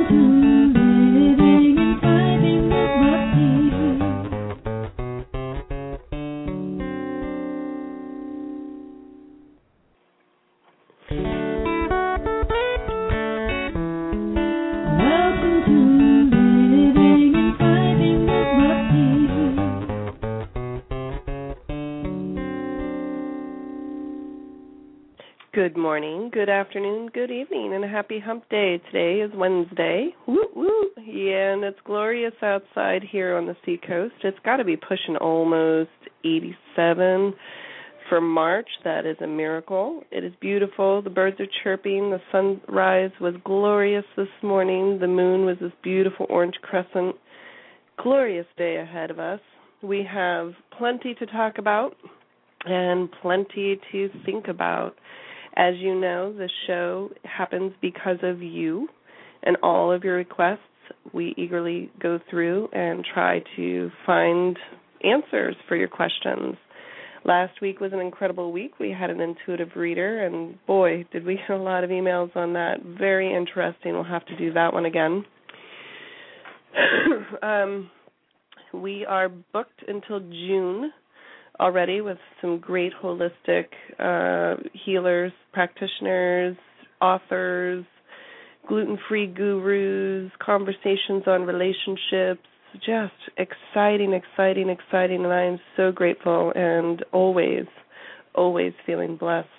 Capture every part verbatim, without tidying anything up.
Good morning, good afternoon, good evening, and a happy hump day. Today is Wednesday. Woo, woo. Yeah, and it's glorious outside here on the seacoast. It's got to be pushing almost eighty-seven for March. That is a miracle. It is beautiful. The birds are chirping. The sunrise was glorious this morning. The moon was this beautiful orange crescent. Glorious day ahead of us. We have plenty to talk about and plenty to think about. As you know, this show happens because of you and all of your requests. We eagerly go through and try to find answers for your questions. Last week was an incredible week. We had an intuitive reader, and boy, did we get a lot of emails on that. Very interesting. We'll have to do that one again. um, we are booked until June already with some great holistic uh, healers, practitioners, authors, gluten-free gurus, conversations on relationships, just exciting, exciting, exciting, and I am so grateful and always, always feeling blessed.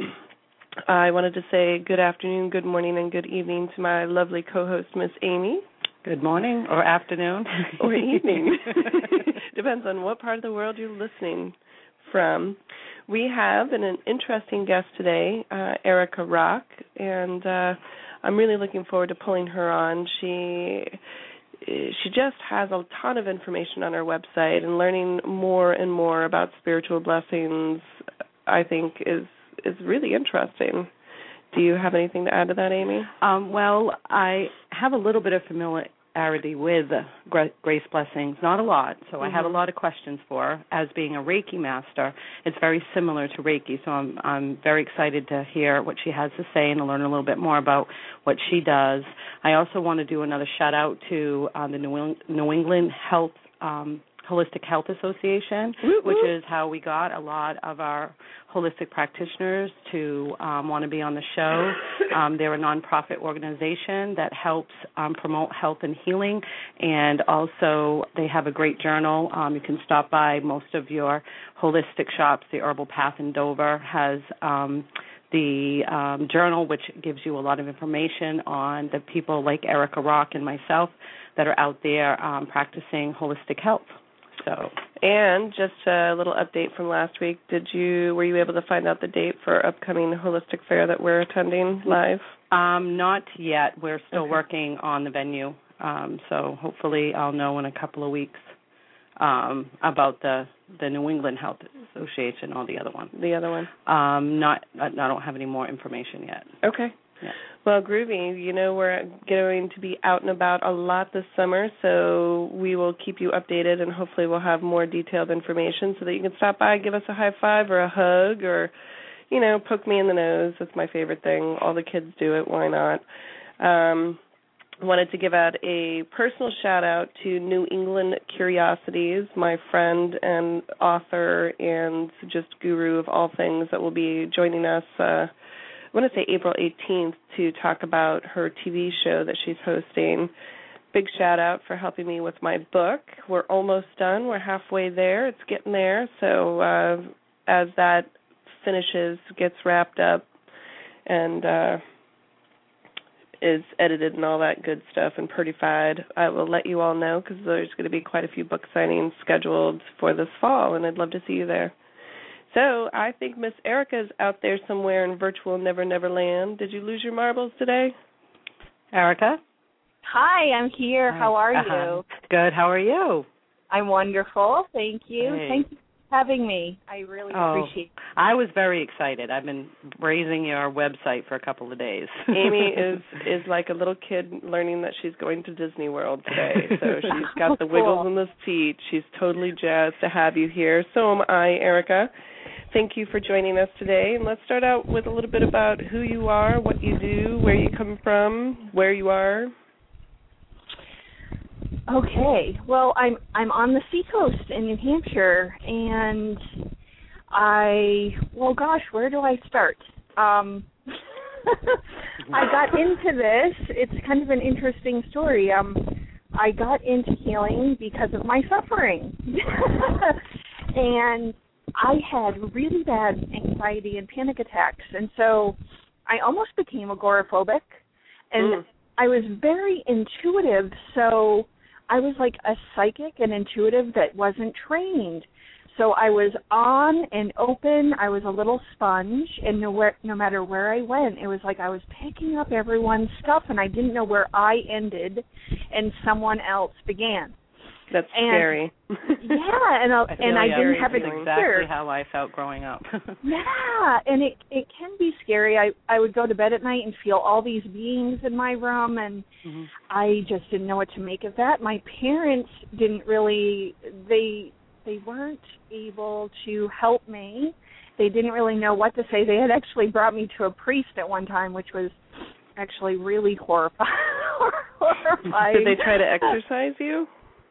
I wanted to say good afternoon, good morning, and good evening to my lovely co-host, Miss Amy. Good morning or afternoon. Or evening. Depends on what part of the world you're listening from. We have an, an interesting guest today, uh, Erica Rock, and uh, I'm really looking forward to pulling her on. She she just has a ton of information on her website, and learning more and more about spiritual blessings, I think, is is really interesting. Do you have anything to add to that, Amy? Um, well, I have a little bit of familiarity with Grace Blessings, not a lot, so mm-hmm. I have a lot of questions for her. As being a Reiki master, it's very similar to Reiki, so I'm, I'm very excited to hear what she has to say and to learn a little bit more about what she does. I also want to do another shout-out to uh, the New, New England Health um Holistic Health Association, woo, which woo. is how we got a lot of our holistic practitioners to um, want to be on the show. Um, they're a nonprofit organization that helps um, promote health and healing, and also they have a great journal. Um, you can stop by most of your holistic shops. The Herbal Path in Dover has um, the um, journal, which gives you a lot of information on the people like Erica Rock and myself that are out there um, practicing holistic health. So, and just a little update from last week. Did you were you able to find out the date for our upcoming holistic fair that we're attending live? Um, not yet. We're still okay. working on the venue. Um, so hopefully I'll know in a couple of weeks um, about the the New England Health Association or the other one. The other one. Um, not. I don't have any more information yet. Okay. Yeah. Well, groovy. You know, we're going to be out and about a lot this summer, so we will keep you updated, and hopefully we'll have more detailed information so that you can stop by, give us a high five or a hug, or, you know, poke me in the nose. That's my favorite thing. All the kids do it. Why not? Um, wanted to give out a personal shout-out to New England Curiosities, my friend and author and just guru of all things that will be joining us uh I want to say April eighteenth to talk about her T V show that she's hosting. Big shout out for helping me with my book. We're almost done. We're halfway there. It's getting there. So uh, as that finishes, gets wrapped up, and uh, is edited and all that good stuff and prettified, I will let you all know because there's going to be quite a few book signings scheduled for this fall, and I'd love to see you there. So I think Miss Erica is out there somewhere in virtual Never Never Land. Did you lose your marbles today? Erica? Hi, I'm here. Hi. How are uh-huh. you? Good. How are you? I'm wonderful. Thank you. Hey. Thank you for having me. I really oh, appreciate it. I was very excited. I've been raising your website for a couple of days. Amy is, is like a little kid learning that she's going to Disney World today. So she's got the wiggles cool. in the feet. She's totally jazzed to have you here. So am I, Erica. Thank you for joining us today. And let's start out with a little bit about who you are, what you do, where you come from, where you are. Okay. Well, I'm I'm on the seacoast in New Hampshire, and I well, gosh, where do I start? Um, I got into this. It's kind of an interesting story. Um, I got into healing because of my suffering, and I had really bad anxiety and panic attacks, and so I almost became agoraphobic, and mm. I was very intuitive, so I was like a psychic and intuitive that wasn't trained. So I was on and open. I was a little sponge, and nowhere, no matter where I went, it was like I was picking up everyone's stuff, and I didn't know where I ended and someone else began. That's and, scary. Yeah, and, I, I and I didn't have it exactly clear. how I felt growing up. Yeah, and it it can be scary. I, I would go to bed at night and feel all these beings in my room, and mm-hmm. I just didn't know what to make of that. My parents didn't really, they they weren't able to help me. They didn't really know what to say. They had actually brought me to a priest at one time, which was actually really horrifying. horrifying. Did they try to exorcise you?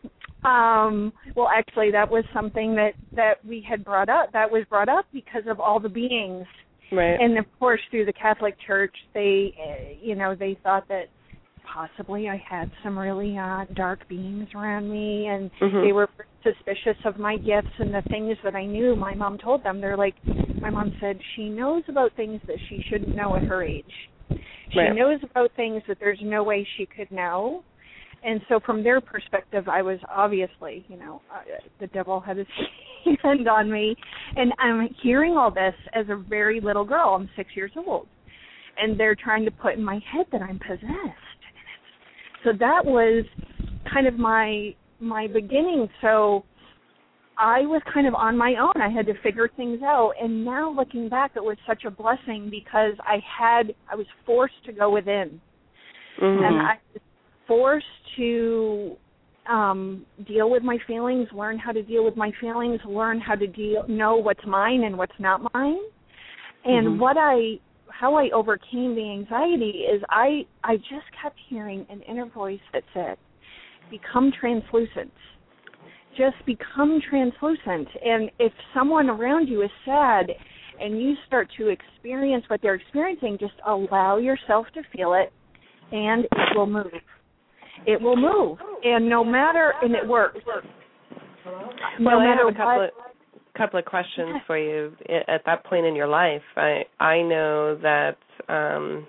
Um, well, actually, that was something that, that we had brought up. That was brought up because of all the beings. Right. And, of course, through the Catholic Church, they, uh, you know, they thought that possibly I had some really uh, dark beings around me, and mm-hmm. they were suspicious of my gifts and the things that I knew. My mom told them, they're like, my mom said, she knows about things that she shouldn't know at her age. She right. knows about things that there's no way she could know. And so from their perspective, I was obviously, you know, uh, the devil had his hand on me. And I'm hearing all this as a very little girl. I'm six years old. And they're trying to put in my head that I'm possessed. So that was kind of my my beginning. So I was kind of on my own. I had to figure things out. And now looking back, it was such a blessing because I had, I was forced to go within. Mm-hmm. And I was forced to um, deal with my feelings, learn how to deal with my feelings, learn how to deal, know what's mine and what's not mine. And mm-hmm. what I, how I overcame the anxiety is I, I just kept hearing an inner voice that said, become translucent. Just become translucent. And if someone around you is sad and you start to experience what they're experiencing, just allow yourself to feel it, and it will move. It will move, and no matter, and it works. No well, I have a couple what, of couple of questions for you. At that point in your life, I I know that um,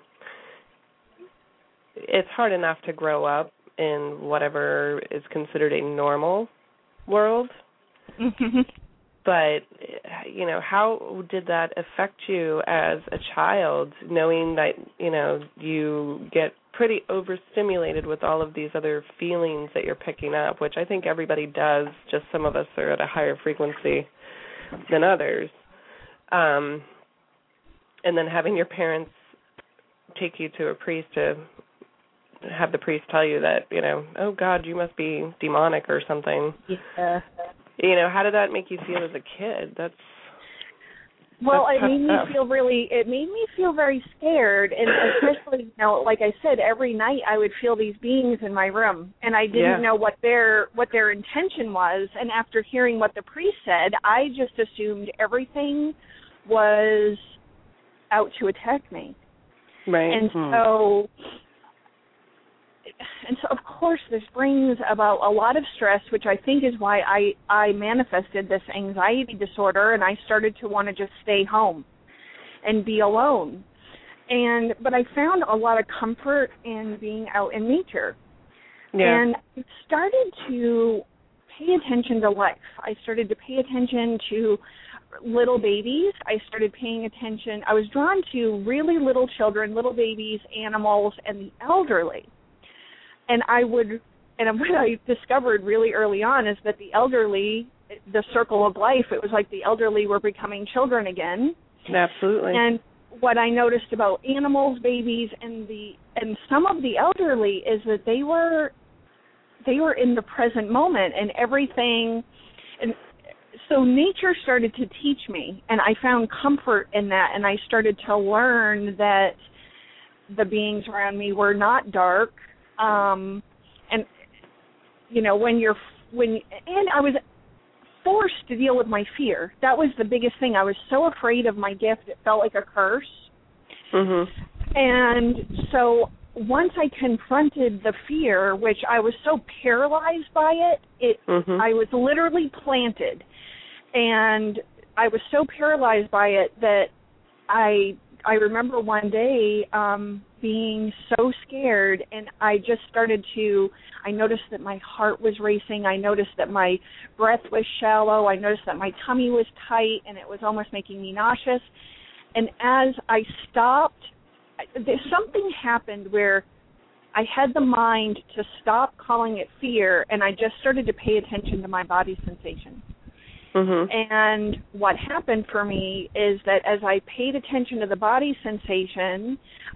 it's hard enough to grow up in whatever is considered a normal world. Mm-hmm. But, you know, how did that affect you as a child, knowing that, you know, you get pretty overstimulated with all of these other feelings that you're picking up, which I think everybody does, just some of us are at a higher frequency than others. Um, and then having your parents take you to a priest to have the priest tell you that, you know, oh, God, you must be demonic or something. Yeah. You know, how did that make you feel as a kid? That's well, that's it made stuff. me feel really. It made me feel very scared, and especially, you know, like I said, every night I would feel these beings in my room, and I didn't yeah. know what their what their intention was. And after hearing what the priest said, I just assumed everything was out to attack me. Right. And hmm. so. And so, of course, this brings about a lot of stress, which I think is why I, I manifested this anxiety disorder, and I started to want to just stay home and be alone. And but I found a lot of comfort in being out in nature. Yeah. And I started to pay attention to life. I started to pay attention to little babies. I started paying attention. I was drawn to really little children, little babies, animals, and the elderly. And I would, and what I discovered really early on is that the elderly, the circle of life, it was like the elderly were becoming children again. Absolutely. And what I noticed about animals, babies, and the and some of the elderly is that they were, they were in the present moment and everything. And so nature started to teach me, and I found comfort in that. And I started to learn that the beings around me were not dark. Um, and you know, when you're, when, and I was forced to deal with my fear. That was the biggest thing. I was so afraid of my gift, it felt like a curse. Mm-hmm. And so once I confronted the fear, which I was so paralyzed by it, it mm-hmm. I was literally planted. And I was so paralyzed by it that I I remember one day um, being so scared, and I just started to, I noticed that my heart was racing. I noticed that my breath was shallow. I noticed that my tummy was tight, and it was almost making me nauseous. And as I stopped, there, something happened where I had the mind to stop calling it fear, and I just started to pay attention to my body sensation. Mm-hmm. And what happened for me is that as I paid attention to the body sensation,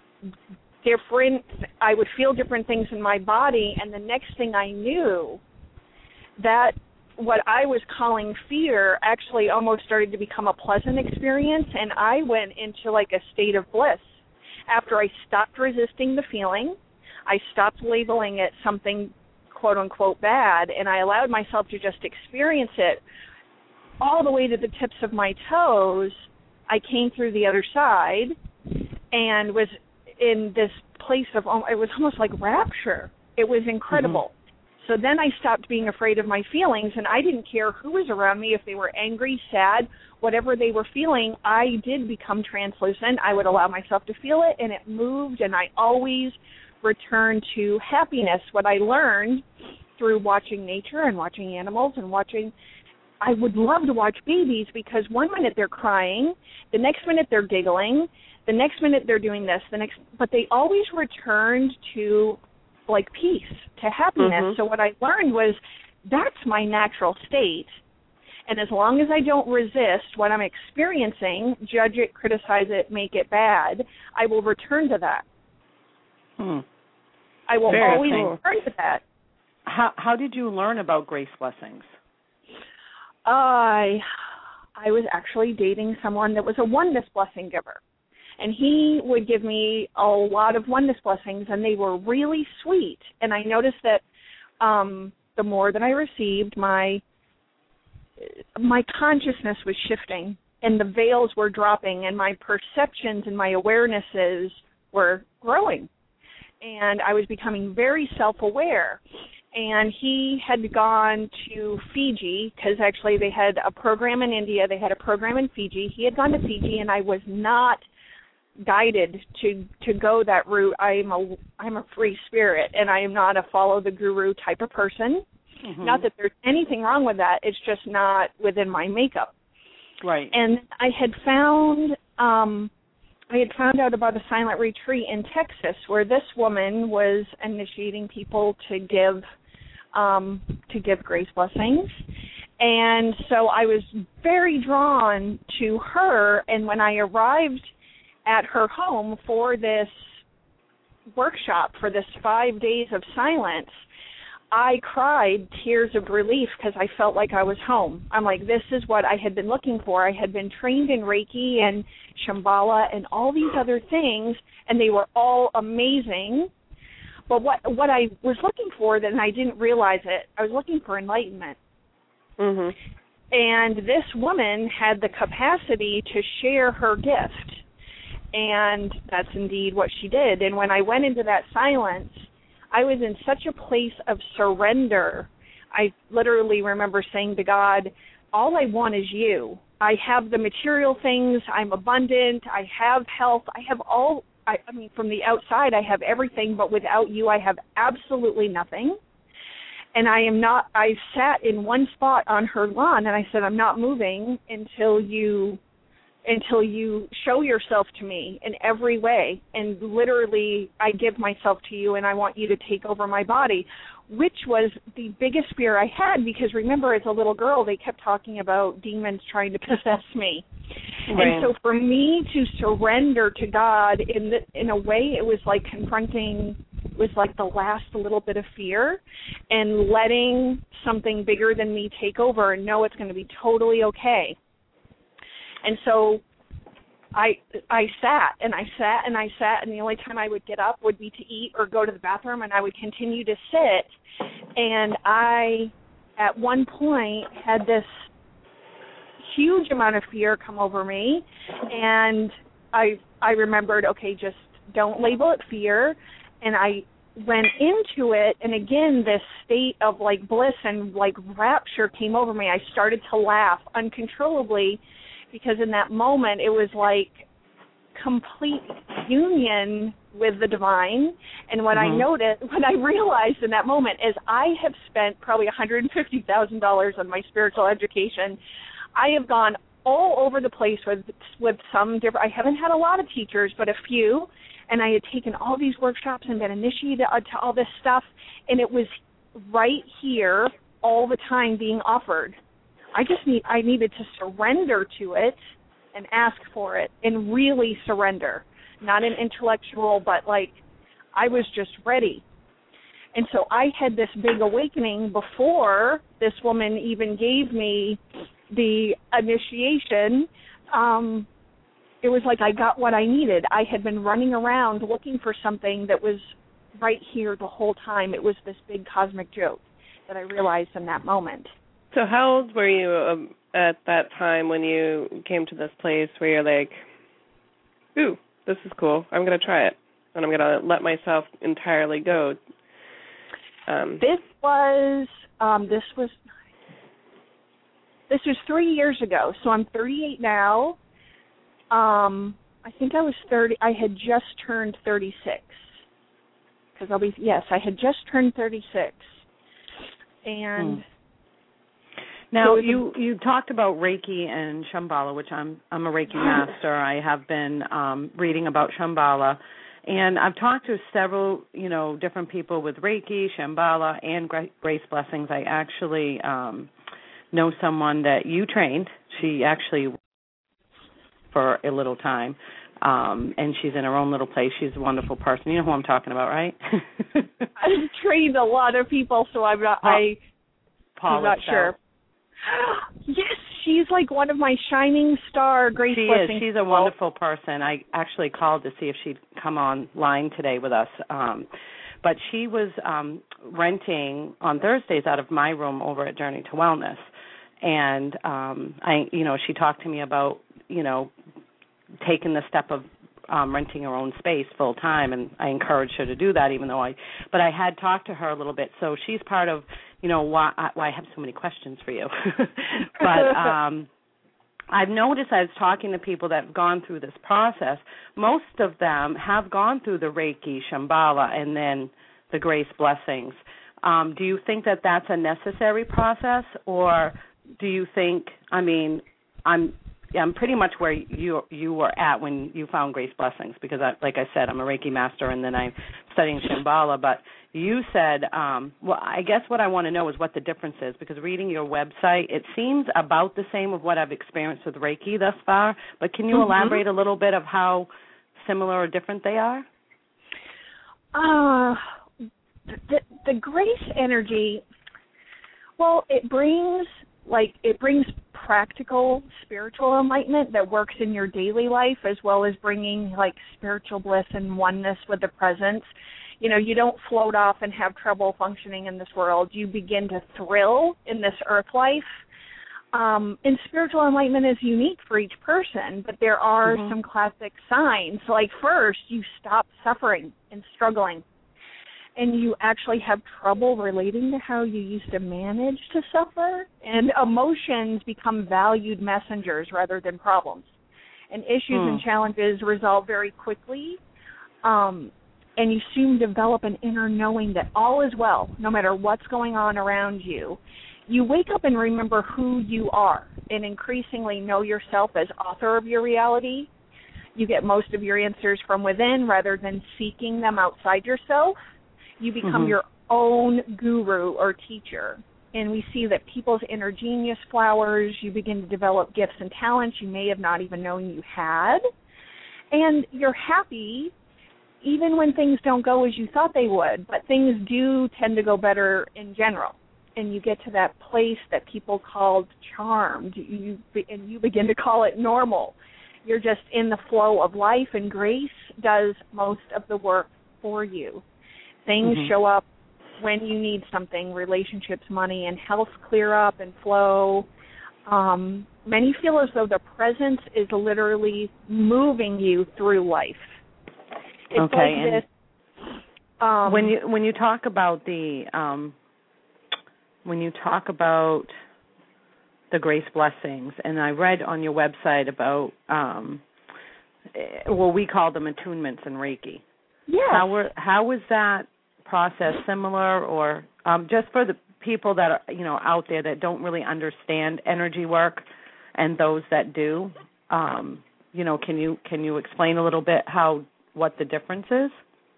different, I would feel different things in my body, and the next thing I knew, that what I was calling fear actually almost started to become a pleasant experience, and I went into like a state of bliss. After I stopped resisting the feeling, I stopped labeling it something quote-unquote bad, and I allowed myself to just experience it all the way to the tips of my toes. I came through the other side and was in this place of, it was almost like rapture. It was incredible. Mm-hmm. So then I stopped being afraid of my feelings, and I didn't care who was around me, if they were angry, sad, whatever they were feeling. I did become translucent. I would allow myself to feel it, and it moved, and I always returned to happiness. What I learned through watching nature and watching animals and watching, I would love to watch babies, because one minute they're crying, the next minute they're giggling, the next minute they're doing this, the next, but they always returned to like peace, to happiness. Mm-hmm. So what I learned was that's my natural state, and as long as I don't resist what I'm experiencing, judge it, criticize it, make it bad, I will return to that. Hmm. I will Very always cool. return to that. How how did you learn about grace blessings? I I was actually dating someone that was a oneness blessing giver. And he would give me a lot of oneness blessings, and they were really sweet. And I noticed that um, the more that I received, my my consciousness was shifting, and the veils were dropping, and my perceptions and my awarenesses were growing. And I was becoming very self-aware. And he had gone to Fiji, because actually they had a program in India. They had a program in Fiji. He had gone to Fiji, and I was not guided to to go that route. I'm a I'm a free spirit, and I am not a follow the guru type of person. Mm-hmm. Not that there's anything wrong with that. It's just not within my makeup. Right. And I had found um, I had found out about a silent retreat in Texas where this woman was initiating people to give um, to give grace blessings. And so I was very drawn to her, and when I arrived at her home for this workshop, for this five days of silence, I cried tears of relief because I felt like I was home. I'm like, this is what I had been looking for. I had been trained in Reiki and Shambhala and all these other things, and they were all amazing. But what what I was looking for, then I didn't realize it, I was looking for enlightenment. Mm-hmm. And this woman had the capacity to share her gift. And that's indeed what she did. And when I went into that silence, I was in such a place of surrender. I literally remember saying to God, all I want is you. I have the material things. I'm abundant. I have health. I have all, I, I mean, from the outside, I have everything. But without you, I have absolutely nothing. And I am not, I sat in one spot on her lawn, and I said, I'm not moving until you until you show yourself to me in every way. And literally, I give myself to you, and I want you to take over my body, which was the biggest fear I had, because remember, as a little girl, they kept talking about demons trying to possess me. Right. And so for me to surrender to God in the, in a way, it was like confronting, was like the last little bit of fear, and letting something bigger than me take over and know it's going to be totally okay. And so I I sat and I sat and I sat, and the only time I would get up would be to eat or go to the bathroom, and I would continue to sit. And I, at one point, had this huge amount of fear come over me, and I I remembered, okay, just don't label it fear, and I went into it, and again, this state of, like, bliss and, like, rapture came over me. I started to laugh uncontrollably because in that moment it was like complete union with the divine. And what mm-hmm. I noticed, what I realized in that moment is I have spent probably one hundred fifty thousand dollars on my spiritual education. I have gone all over the place with with some different, I haven't had a lot of teachers, but a few, and I had taken all these workshops and been initiated to all this stuff, and it was right here all the time being offered. I just need, I needed to surrender to it and ask for it and really surrender. Not an intellectual, but like I was just ready. And so I had this big awakening before this woman even gave me the initiation. Um, it was like I got what I needed. I had been running around looking for something that was right here the whole time. It was this big cosmic joke that I realized in that moment. So how old were you um, at that time when you came to this place where you're like, ooh, this is cool, I'm going to try it, and I'm going to let myself entirely go? Um, this was, um, this was, this was three years ago, so I'm thirty-eight now. Um, I think I was thirty, I had just turned thirty-six, because I'll be, yes, I had just turned thirty-six, and... Hmm. Now, you, you talked about Reiki and Shambhala, which I'm I'm a Reiki master. I have been um, reading about Shambhala, and I've talked to several, you know, different people with Reiki, Shambhala, and Grace Blessings. I actually um, know someone that you trained. She actually for a little time, um, and she's in her own little place. She's a wonderful person. You know who I'm talking about, right? I've trained a lot of people, so I'm not, I, Paula I'm not sure. Yes, she's like one of my shining star Grace She Blessings is. She's a people. wonderful person. I actually called to see if she'd come online today with us. Um, but she was um, renting on Thursdays out of my room over at Journey to Wellness. And, um, I, you know, she talked to me about, you know, taking the step of um, renting her own space full time, and I encouraged her to do that, even though I, but I had talked to her a little bit. So she's part of, you know, why, why I have so many questions for you. But um, I've noticed as talking to people that have gone through this process, most of them have gone through the Reiki, Shambhala, and then the Grace Blessings. Um, do you think that that's a necessary process, or do you think, I mean, I'm I'm pretty much where you you were at when you found Grace Blessings, because, I, like I said, I'm a Reiki master, and then I'm studying Shambhala. But you said, um, well, I guess what I want to know is what the difference is, because reading your website, it seems about the same of what I've experienced with Reiki thus far. But can you mm-hmm. elaborate a little bit of how similar or different they are? Uh, the, the Grace energy, well, it brings... Like, it brings practical spiritual enlightenment that works in your daily life, as well as bringing, like, spiritual bliss and oneness with the presence. You know, you don't float off and have trouble functioning in this world. You begin to thrill in this earth life. Um, and spiritual enlightenment is unique for each person, but there are mm-hmm. some classic signs. Like, first, you stop suffering and struggling, and you actually have trouble relating to how you used to manage to suffer, and emotions become valued messengers rather than problems. And issues hmm. and challenges resolve very quickly, um, and you soon develop an inner knowing that all is well, no matter what's going on around you. You wake up and remember who you are, and increasingly know yourself as author of your reality. You get most of your answers from within rather than seeking them outside yourself. You become mm-hmm. your own guru or teacher. And we see that people's inner genius flowers. You begin to develop gifts and talents you may have not even known you had. And you're happy even when things don't go as you thought they would. But things do tend to go better in general. And you get to that place that people called charmed. You, and you begin to call it normal. You're just in the flow of life, and Grace does most of the work for you. Things mm-hmm. show up when you need something, relationships, money, and health clear up and flow. Um, many feel as though the presence is literally moving you through life. It's okay. like And this, um, when you when you talk about the um, when you talk about the grace blessings, and I read on your website about um, well, we call them attunements in Reiki. yeah. How were how was that process similar, or um, just for the people that are you know out there that don't really understand energy work, and those that do, um, you know, can you can you explain a little bit how what the difference is?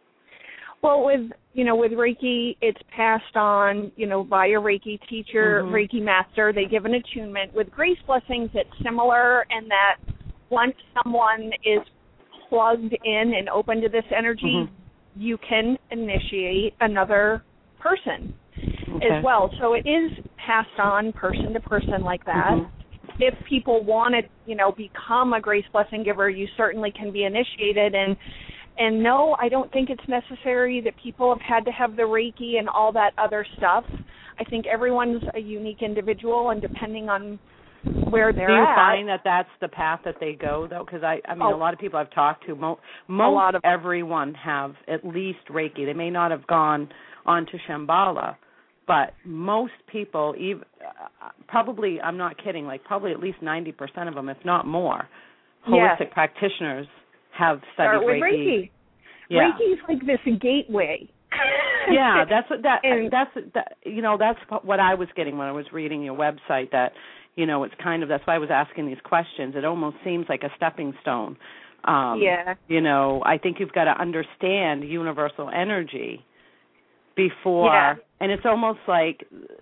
Well, with you know, with Reiki, it's passed on, you know, by a Reiki teacher, mm-hmm. Reiki master. They give an attunement. With grace blessings, it's similar in that once someone is plugged in and open to this energy, mm-hmm. you can initiate another person okay. as well. So it is passed on person to person like that. Mm-hmm. If people want to, you know, become a grace blessing giver, you certainly can be initiated. And And no, I don't think it's necessary that people have had to have the Reiki and all that other stuff. I think everyone's a unique individual, and depending on where they're at. Do you at, find that that's the path that they go, though? Because, I, I mean, oh, a lot of people I've talked to, mo- most a lot of everyone have at least Reiki. They may not have gone on to Shambhala, but most people, even, uh, probably, I'm not kidding, like probably at least ninety percent of them, if not more, holistic yes. practitioners have studied Start with Reiki. Reiki. Yeah. Reiki is like this gateway. yeah, that's what that and, that's that, you know that's what I was getting when I was reading your website. That you know it's kind of that's why I was asking these questions. It almost seems like a stepping stone. Um, yeah. You know, I think you've got to understand universal energy before, yeah. and it's almost like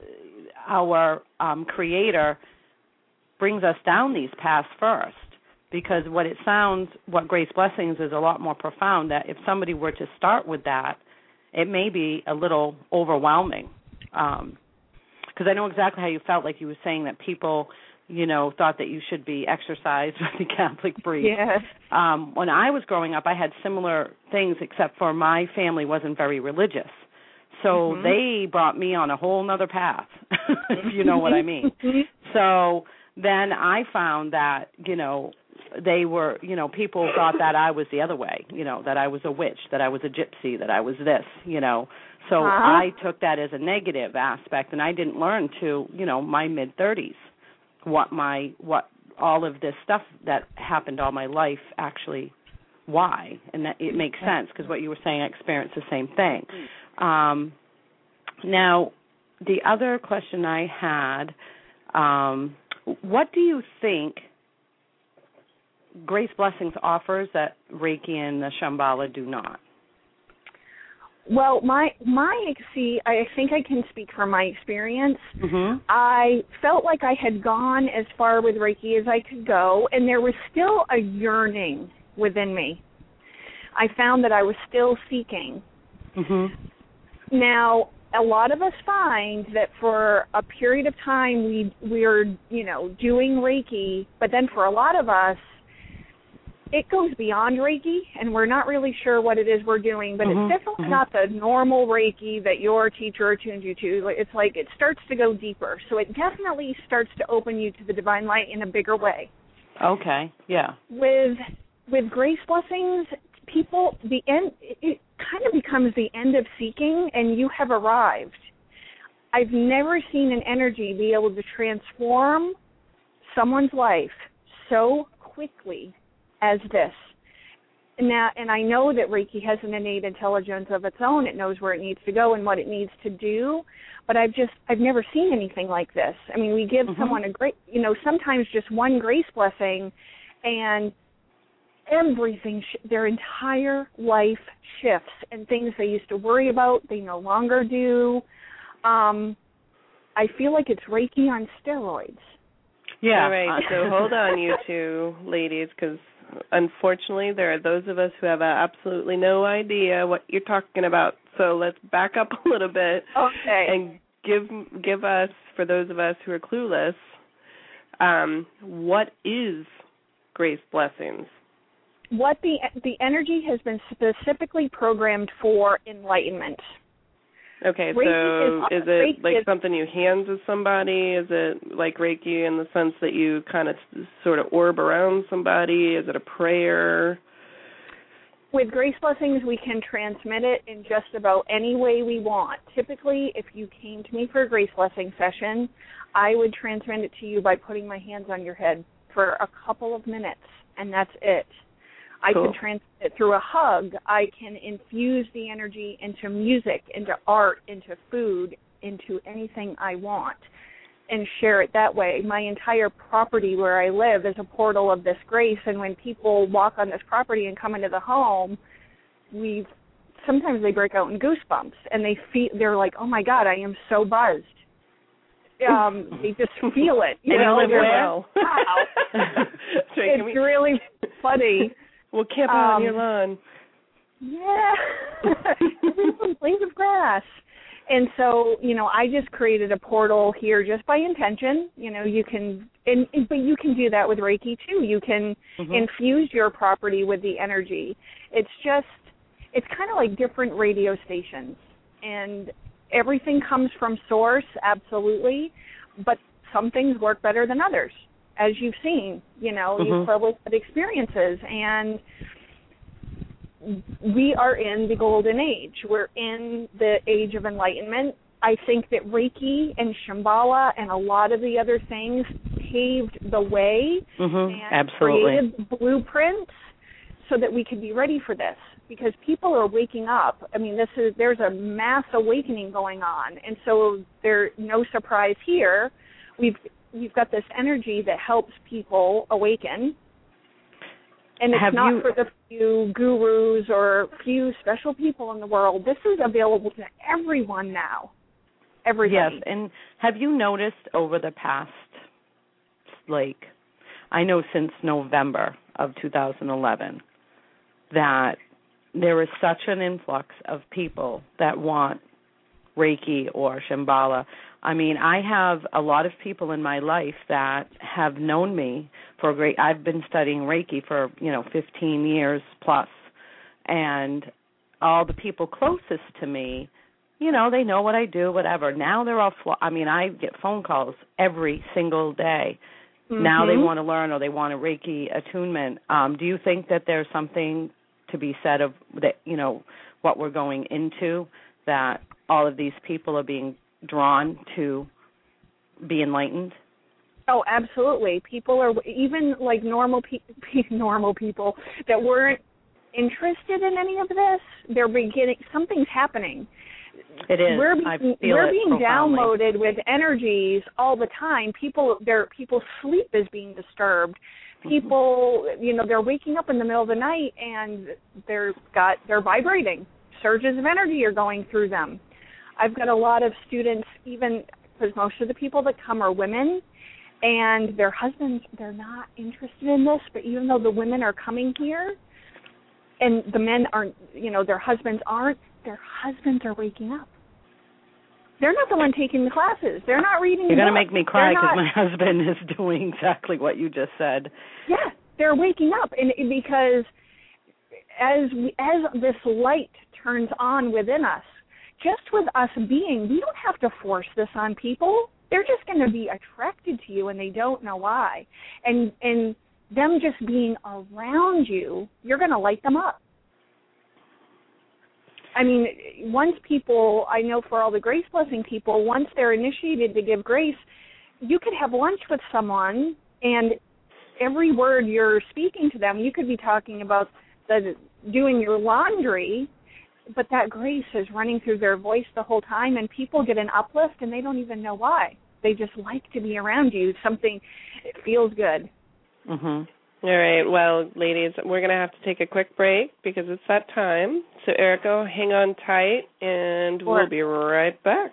our um, Creator brings us down these paths first. Because what it sounds, what Grace Blessings is a lot more profound, that if somebody were to start with that, it may be a little overwhelming. Because um, I know exactly how you felt, like you were saying that people, you know, thought that you should be exercised with the Catholic priest. Yeah. Um, when I was growing up, I had similar things, except for my family wasn't very religious. So mm-hmm. they brought me on a whole other path, if you know what I mean. So then I found that, you know, they were, you know, people thought that I was the other way, you know, that I was a witch, that I was a gypsy, that I was this, you know. So uh-huh. I took that as a negative aspect, and I didn't learn to, you know, my mid-thirties what my, what all of this stuff that happened all my life actually, why. And that it makes sense because what you were saying, I experienced the same thing. Um, now, the other question I had, um, what do you think Grace Blessings offers that Reiki and the Shambhala do not? Well, my my see, I think I can speak from my experience. Mm-hmm. I felt like I had gone as far with Reiki as I could go, and there was still a yearning within me. I found that I was still seeking. Mm-hmm. Now, a lot of us find that for a period of time we we're you know doing Reiki, but then for a lot of us, it goes beyond Reiki, and we're not really sure what it is we're doing, but mm-hmm. it's definitely mm-hmm. not the normal Reiki that your teacher attuned you to. It's like it starts to go deeper. So it definitely starts to open you to the divine light in a bigger way. Okay, yeah. With with Grace Blessings, people, the end, it kind of becomes the end of seeking, and you have arrived. I've never seen an energy be able to transform someone's life so quickly as this. Now, and I know that Reiki has an innate intelligence of its own. It knows where it needs to go and what it needs to do, but I've just, I've never seen anything like this. I mean, we give mm-hmm. someone a great, you know, sometimes just one grace blessing, and everything, sh- their entire life shifts, and things they used to worry about, they no longer do. Um, I feel like it's Reiki on steroids. Yeah. All right, so hold on, you two ladies, because unfortunately there are those of us who have absolutely no idea what you're talking about. So let's back up a little bit okay. and give give us, for those of us who are clueless, um, what is Grace Blessings? What the the energy has been specifically programmed for enlightenment. Okay, Reiki so is, is it Reiki like is, something you hand to somebody? Is it like Reiki in the sense that you kind of sort of orb around somebody? Is it a prayer? With Grace Blessings, we can transmit it in just about any way we want. Typically, if you came to me for a Grace Blessing session, I would transmit it to you by putting my hands on your head for a couple of minutes, and that's it. I Cool. can transmit it through a hug. I can infuse the energy into music, into art, into food, into anything I want, and share it that way. My entire property where I live is a portal of this grace, and when people walk on this property and come into the home, we sometimes they break out in goosebumps, and they feel they're like, "Oh my God, I am so buzzed." Um, they just feel it, you and know. you live They're well. like, wow. So It's we, really funny. we'll camp out um, on your lawn. Yeah, everyone's blades of grass. And so, you know, I just created a portal here just by intention. You know, you can, and, but you can do that with Reiki too. You can Mm-hmm. infuse your property with the energy. It's just, it's kind of like different radio stations, and everything comes from source, absolutely. But some things work better than others, as you've seen. You know, Mm-hmm. you've probably had experiences, and we are in the golden age. We're in the age of enlightenment. I think that Reiki and Shambhala and a lot of the other things paved the way Mm-hmm. and Absolutely. created blueprints so that we could be ready for this. Because people are waking up. I mean, this is there's a mass awakening going on, and so there's no surprise here. We've we've got this energy that helps people awaken. And it's Have not you, for the few gurus or few special people in the world. This is available to everyone now. Everybody. Yes, and have you noticed over the past, like, I know since November of two thousand eleven, that there is such an influx of people that want Reiki or Shambhala. I mean, I have a lot of people in my life that have known me for a great, I've been studying Reiki for, you know, fifteen years plus, and all the people closest to me, you know, they know what I do, whatever. Now they're all, fl- I mean, I get phone calls every single day. Mm-hmm. Now they want to learn or they want a Reiki attunement. Um, do you think that there's something to be said of that, you know, what we're going into, that all of these people are being drawn to be enlightened? Oh, absolutely. People are, even like normal pe- normal people that weren't interested in any of this, they're beginning, something's happening. It is. We're being, I feel we're it being profoundly. downloaded with energies all the time. People, their people's sleep is being disturbed. People, you know, they're waking up in the middle of the night and they're got they're vibrating. Surges of energy are going through them. I've got a lot of students, even because most of the people that come are women, and their husbands, they're not interested in this, but even though the women are coming here and the men aren't, you know, their husbands aren't, their husbands are waking up. They're not the one taking the classes. They're not reading You're the going to books. make me cry They're because not- my husband is doing exactly what you just said. Yeah, they're waking up, and because as we, as this light turns on within us, just with us being, we don't have to force this on people. They're just going to be attracted to you, and they don't know why. And and them just being around you, you're going to light them up. I mean, once people, I know for all the Grace Blessing people, once they're initiated to give grace, you could have lunch with someone, and every word you're speaking to them, you could be talking about the doing your laundry, but that grace is running through their voice the whole time, and people get an uplift, and they don't even know why. They just like to be around you. Something, it feels good. Mm-hmm. All right. Well, ladies, we're going to have to take a quick break because it's that time. So, Erica, hang on tight, and Sure. we'll be right back.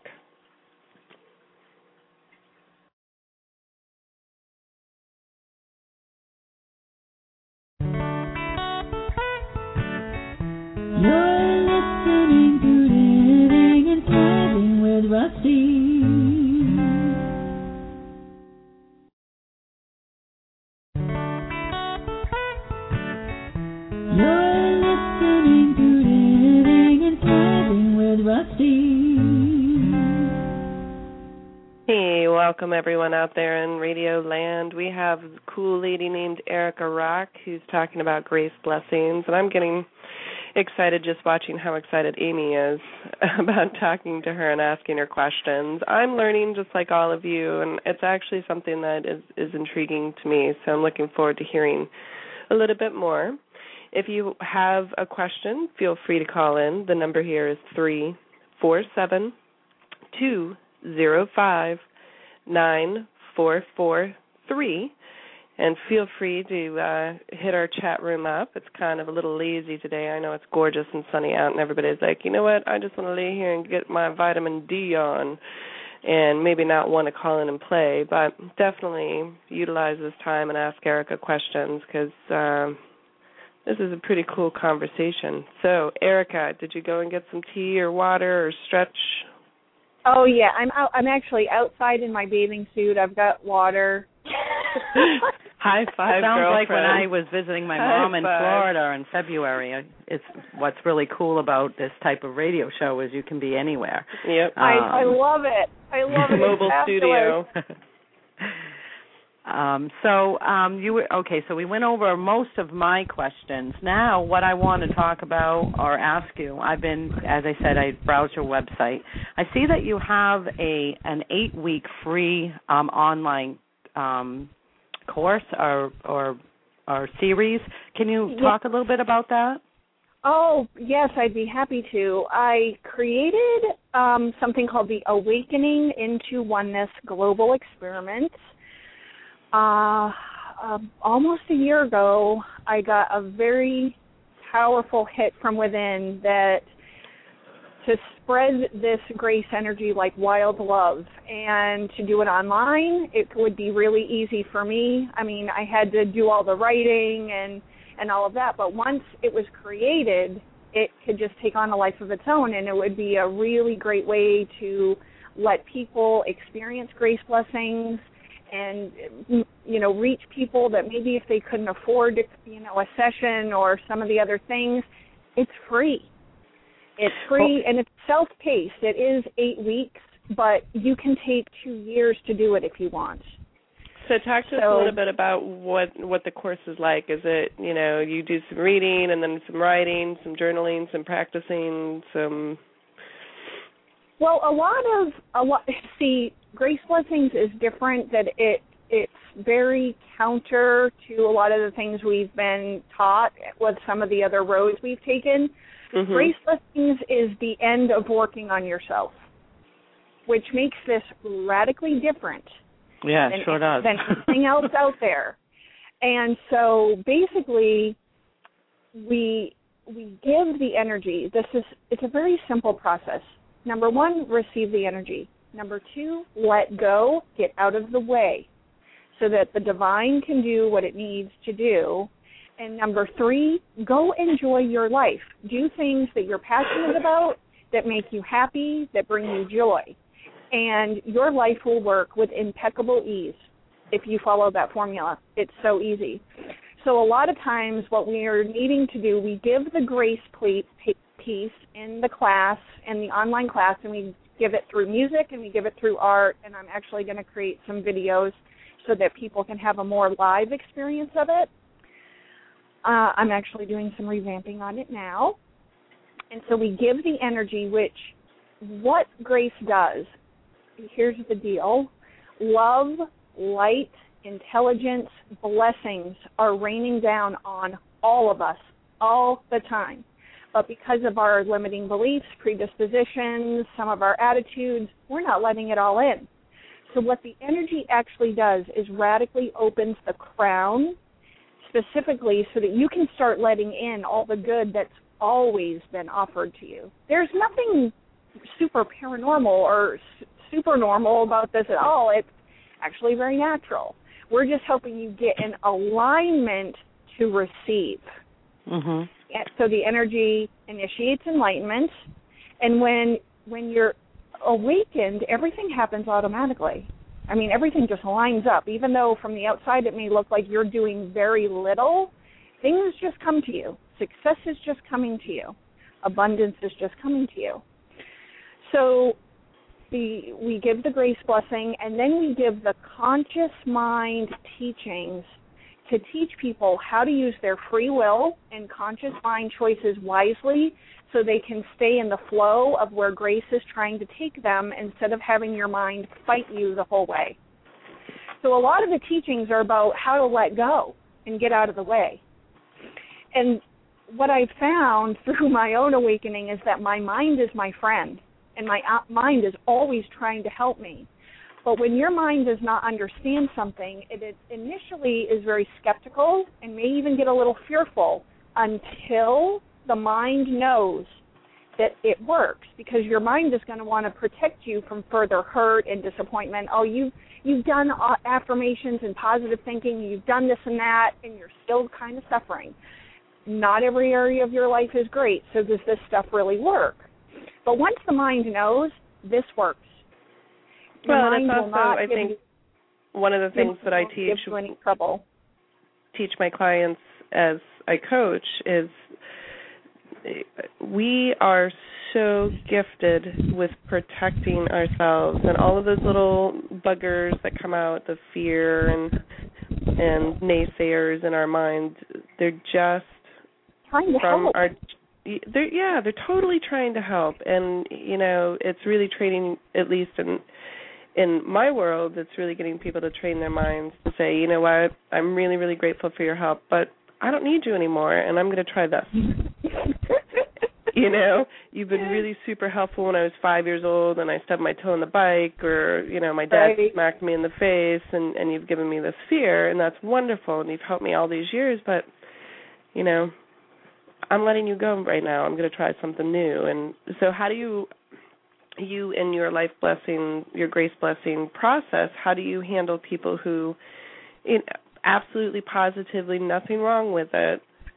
You're listening to Living and Thriving with Rusty. You're listening to Living and Thriving with Rusty. welcome everyone out there in Radio Land. We have a cool lady named Erica Rock who's talking about grace blessings, and I'm getting excited just watching how excited Amy is about talking to her and asking her questions. I'm learning just like all of you, and it's actually something that is, is intriguing to me, so I'm looking forward to hearing a little bit more. If you have a question, feel free to call in. The number here is three four seven, two zero five, nine four four three, and feel free to uh, hit our chat room up. It's kind of a little lazy today. I know it's gorgeous and sunny out, and everybody's like, you know what, I just want to lay here and get my vitamin D on and maybe not want to call in and play, but definitely utilize this time and ask Erica questions because um, this is a pretty cool conversation. So, Erica, did you go and get some tea or water or stretch? Oh yeah, I'm out. I'm actually outside in my bathing suit. I've got water. High five, Sounds girlfriend. like when I was visiting my High mom in five. Florida in February. It's what's really cool about this type of radio show is you can be anywhere. Yep. I, Um, I love it. I love it. Mobile It's studio. Um, so um, you were okay. So we went over most of my questions. Now, what I want to talk about or ask you, I've been, as I said, I browsed your website. I see that you have a an eight week free um, online um, course or or or series. Can you Yes. talk a little bit about that? Oh, yes, I'd be happy to. I created um, something called the Awakening into Oneness Global Experiment. Uh, uh, almost a year ago, I got a very powerful hit from within that to spread this grace energy like wild love and to do it online, it would be really easy for me. I mean, I had to do all the writing and, and all of that, but once it was created, it could just take on a life of its own, and it would be a really great way to let people experience grace blessings and, you know, reach people that maybe if they couldn't afford, you know, a session or some of the other things, it's free. It's free, Okay. and it's self-paced. It is eight weeks, but you can take two years to do it if you want. So talk to us So- a little bit about what, what the course is like. Is it, you know, you do some reading and then some writing, some journaling, some practicing, some... Well, a lot of, a lot, see, Grace Blessings is different, that it it's very counter to a lot of the things we've been taught with some of the other roads we've taken. Mm-hmm. Grace Blessings is the end of working on yourself, which makes this radically different Yeah, than, it sure does. than anything else out there. And so basically we we give the energy. This is it's a very simple process. Number one, receive the energy. Number two, let go, get out of the way so that the divine can do what it needs to do. And number three, go enjoy your life. Do things that you're passionate about, that make you happy, that bring you joy. And your life will work with impeccable ease if you follow that formula. It's so easy. So a lot of times what we are needing to do, we give the grace piece in the class, in the online class, and we give it through music and we give it through art, and I'm actually going to create some videos so that people can have a more live experience of it. Uh, I'm actually doing some revamping on it now. And so we give the energy, which what grace does, here's the deal, love, light, intelligence, blessings are raining down on all of us all the time. But because of our limiting beliefs, predispositions, some of our attitudes, we're not letting it all in. So what the energy actually does is radically opens the crown specifically so that you can start letting in all the good that's always been offered to you. There's nothing super paranormal or super normal about this at all. It's actually very natural. We're just helping you get in alignment to receive. Mhm. So the energy initiates enlightenment, and when when you're awakened, everything happens automatically. I mean, everything just lines up. Even though from the outside it may look like you're doing very little, things just come to you. Success is just coming to you. Abundance is just coming to you. So the we give the grace blessing, and then we give the conscious mind teachings to teach people how to use their free will and conscious mind choices wisely so they can stay in the flow of where grace is trying to take them instead of having your mind fight you the whole way. So a lot of the teachings are about how to let go and get out of the way. And what I've found through my own awakening is that my mind is my friend, and my mind is always trying to help me. But when your mind does not understand something, it initially is very skeptical and may even get a little fearful until the mind knows that it works, because your mind is going to want to protect you from further hurt and disappointment. Oh, you've, you've done affirmations and positive thinking, you've done this and that, and you're still kind of suffering. Not every area of your life is great, so does this stuff really work? But once the mind knows, this works. Well, that's also, I think, you, one of the things that I teach any trouble. teach my clients as I coach is we are so gifted with protecting ourselves, and all of those little buggers that come out, the fear and and naysayers in our mind, they're just trying to from help. our they're yeah, they're totally trying to help. And you know, it's really training, at least in in my world, it's really getting people to train their minds to say, you know what, I'm really, really grateful for your help, but I don't need you anymore, and I'm going to try this. You know, you've been really super helpful when I was five years old and I stubbed my toe on the bike, or, you know, my dad right. smacked me in the face, and, and you've given me this fear, and that's wonderful, and you've helped me all these years, but, you know, I'm letting you go right now. I'm going to try something new. And so how do you, you in your life blessing, your grace blessing process, how do you handle people who, you know, absolutely positively nothing wrong with it,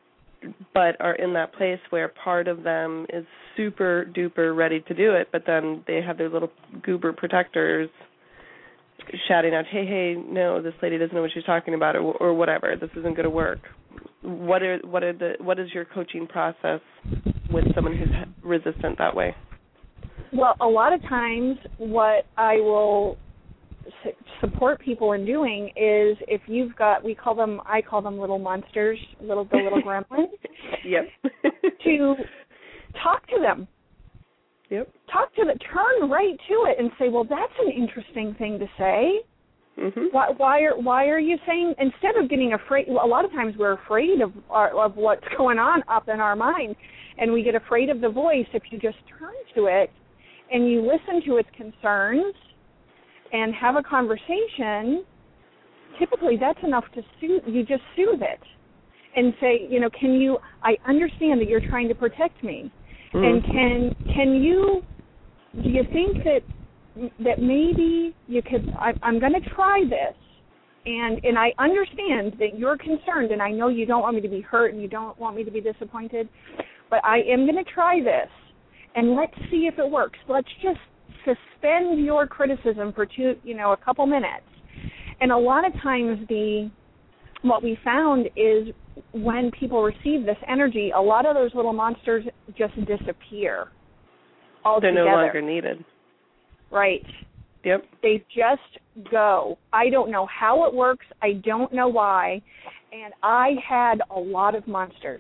but are in that place where part of them is super duper ready to do it, but then they have their little goober protectors shouting out, hey, hey, no, this lady doesn't know what she's talking about, or, or whatever, this isn't going to work. What are what are the what is your coaching process with someone who's resistant that way? Well, a lot of times what I will su- support people in doing is, if you've got, we call them, I call them little monsters, little the little gremlins. Yep. To talk to them. Yep. Talk to the, turn right to it and say, well, that's an interesting thing to say. Mm-hmm. Why, why are why are you saying, instead of getting afraid, a lot of times we're afraid of our, of what's going on up in our mind, and we get afraid of the voice. If you just turn to it and you listen to its concerns and have a conversation, typically that's enough to soothe, you just soothe it and say, you know, can you, I understand that you're trying to protect me. Mm-hmm. And can can you, do you think that that maybe you could, I, I'm going to try this, and and I understand that you're concerned, and I know you don't want me to be hurt and you don't want me to be disappointed, but I am going to try this, and let's see if it works. Let's just suspend your criticism for two, you know, a couple minutes. And a lot of times the, what we found is when people receive this energy, a lot of those little monsters just disappear altogether. They're no longer needed. Right. Yep. They just go. I don't know how it works. I don't know why. And I had a lot of monsters.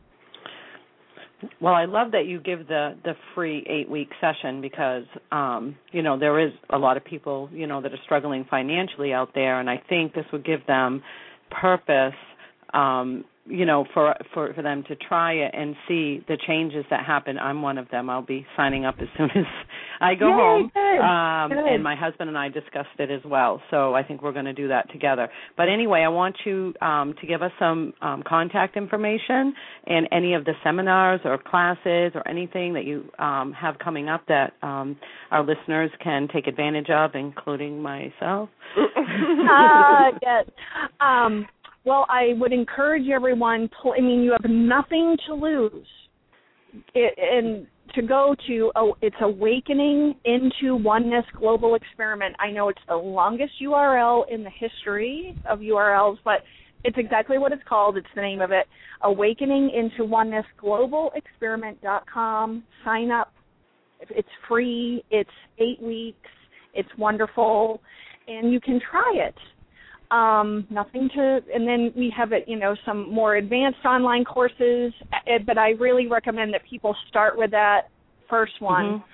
Well, I love that you give the, the free eight-week session, because, um, you know, there is a lot of people, you know, that are struggling financially out there, and I think this would give them purpose, um, you know, for, for for them to try it and see the changes that happen. I'm one of them. I'll be signing up as soon as I go Yay, home. Good, um, good. And my husband and I discussed it as well, so I think we're going to do that together. But anyway, I want you um, to give us some um, contact information and any of the seminars or classes or anything that you um, have coming up that um, our listeners can take advantage of, including myself. uh, yes. Um, Well, I would encourage everyone, to, I mean, you have nothing to lose, it, and to go to, oh, it's Awakening into Oneness Global Experiment. I know it's the longest U R L in the history of U R Ls, but it's exactly what it's called. It's the name of it, Awakening into Oneness Global Experiment dot com. Sign up. It's free. It's eight weeks. It's wonderful, and you can try it. Um, nothing to, and then we have it, you know, some more advanced online courses, but I really recommend that people start with that first one. Mm-hmm.